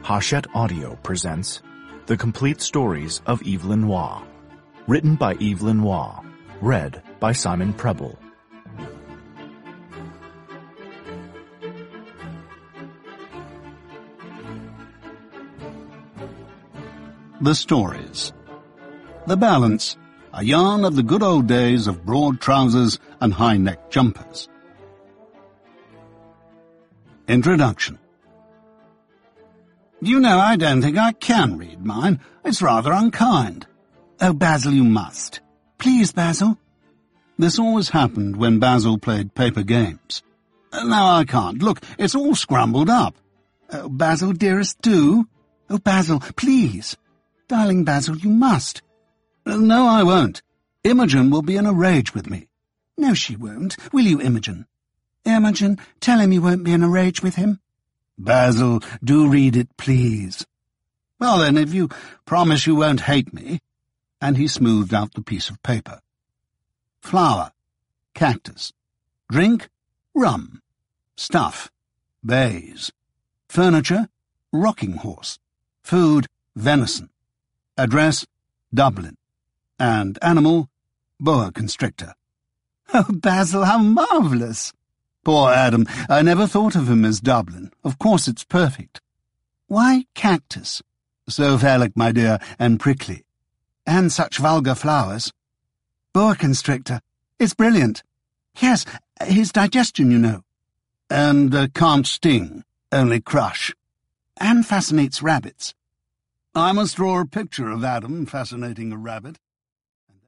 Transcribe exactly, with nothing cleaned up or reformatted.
Hachette Audio presents The Complete Stories of Evelyn Waugh. Written by Evelyn Waugh. Read by Simon Preble. The Stories. The Balance, a yarn of the good old days of broad trousers and high-neck jumpers. Introduction. You know, I don't think I can read mine. It's rather unkind. Oh, Basil, you must. Please, Basil. This always happened when Basil played paper games. Now I can't. Look, it's all scrambled up. Oh, Basil, dearest, do. Oh, Basil, please. Darling Basil, you must. No, I won't. Imogen will be in a rage with me. No, she won't. Will you, Imogen? Imogen, tell him you won't be in a rage with him. Basil, do read it, please. Well then, if you promise you won't hate me. And he smoothed out the piece of paper. Flower, cactus. Drink, rum. Stuff, bays. Furniture, rocking horse. Food, venison. Address, Dublin. And animal, boa constrictor. Oh, Basil, how marvellous! Poor Adam, I never thought of him as Dublin. Of course it's perfect. Why cactus? So phallic, my dear, and prickly. And such vulgar flowers. Boa constrictor. It's brilliant. Yes, his digestion, you know. And uh, can't sting, only crush. And fascinates rabbits. I must draw a picture of Adam fascinating a rabbit.